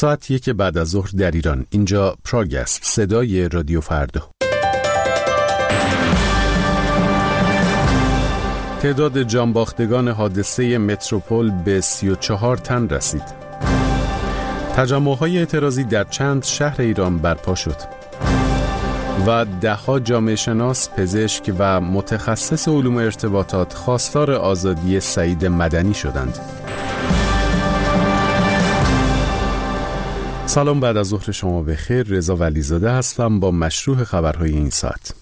ساعت 1 بعد از ظهر در ایران. اینجا پراگ است، صدای رادیو فردا. تعداد جانباختگان حادثه متروپول به 34 تن رسید. تجمع‌های اعتراضی در چند شهر ایران برپا شد و ده‌ها جامعه شناس، پزشک و متخصص علوم ارتباطات خواستار آزادی سعید مدنی شدند. سلام، بعد از ظهر شما بخیر. رضا ولیزاده هستم با مشروح خبرهای این ساعت.